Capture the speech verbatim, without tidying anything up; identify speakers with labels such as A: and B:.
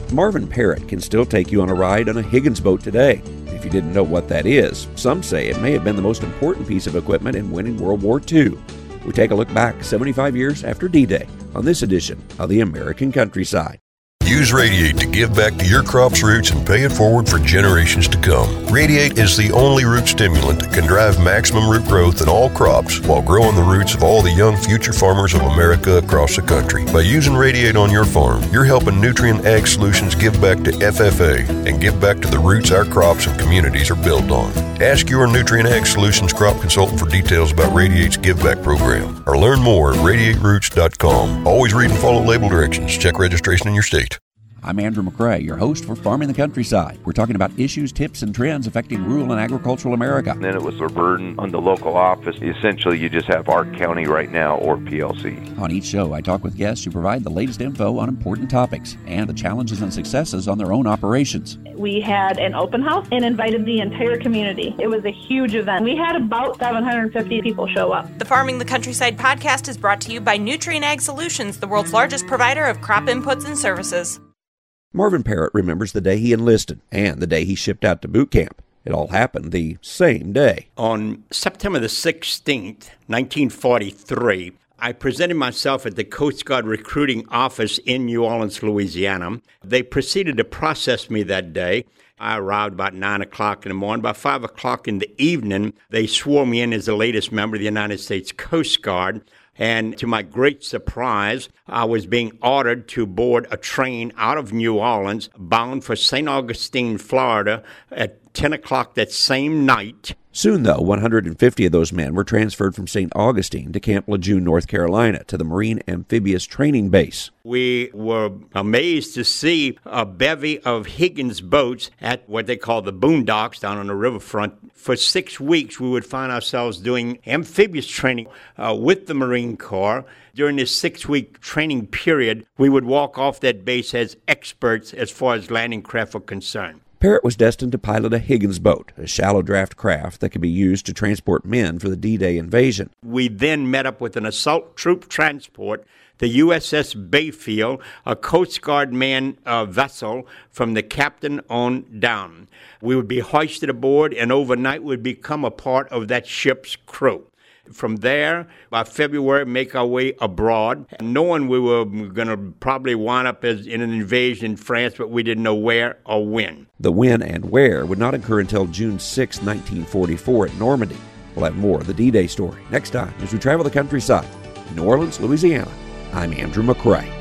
A: Marvin Parrott can still take you on a ride on a Higgins boat today. If you didn't know what that is, some say it may have been the most important piece of equipment in winning World War Two. We take a look back seventy-five years after D-Day on this edition of the American Countryside.
B: Use Radiate to give back to your crop's roots and pay it forward for generations to come. Radiate is the only root stimulant that can drive maximum root growth in all crops while growing the roots of all the young future farmers of America across the country. By using Radiate on your farm, you're helping Nutrien Ag Solutions give back to F F A and give back to the roots our crops and communities are built on. Ask your Nutrien Ag Solutions crop consultant for details about Radiate's Give Back program or learn more at radiate roots dot com. Always read and follow label directions. Check registration in your state.
A: I'm Andrew McCrae, your host for Farming the Countryside. We're talking about issues, tips, and trends affecting rural and agricultural America.
C: And then it was a burden on the local office. Essentially, you just have Ark County right now or P L C.
A: On each show, I talk with guests who provide the latest info on important topics and the challenges and successes on their own operations.
D: We had an open house and invited the entire community. It was a huge event. We had about seven hundred fifty people show up.
E: The Farming the Countryside podcast is brought to you by Nutrien Ag Solutions, the world's largest provider of crop inputs and services.
A: Marvin Parrott remembers the day he enlisted and the day he shipped out to boot camp. It all happened the same day.
F: On September the sixteenth, nineteen forty-three, I presented myself at the Coast Guard recruiting office in New Orleans, Louisiana. They proceeded to process me that day. I arrived about nine o'clock in the morning. By five o'clock in the evening, they swore me in as the latest member of the United States Coast Guard. And to my great surprise, I was being ordered to board a train out of New Orleans bound for Saint Augustine, Florida at ten o'clock that same night.
A: Soon, though, one hundred fifty of those men were transferred from Saint Augustine to Camp Lejeune, North Carolina, to the Marine Amphibious Training Base.
F: We were amazed to see a bevy of Higgins boats at what they call the boondocks down on the riverfront. For six weeks, we would find ourselves doing amphibious training uh, with the Marine Corps. During this six-week training period, we would walk off that base as experts as far as landing craft were concerned.
A: Parrott was destined to pilot a Higgins boat, a shallow draft craft that could be used to transport men for the D-Day invasion.
F: We then met up with an assault troop transport, the U S S Bayfield, a Coast Guard manned uh, vessel from the captain on down. We would be hoisted aboard and overnight would become a part of that ship's crew. From there, by February, make our way abroad, knowing we were going to probably wind up as in an invasion in France, but we didn't know where or when.
A: The when and where would not occur until June sixth, nineteen forty-four at Normandy. We'll have more of the D-Day story next time as we travel the countryside. In New Orleans, Louisiana, I'm Andrew McCrae.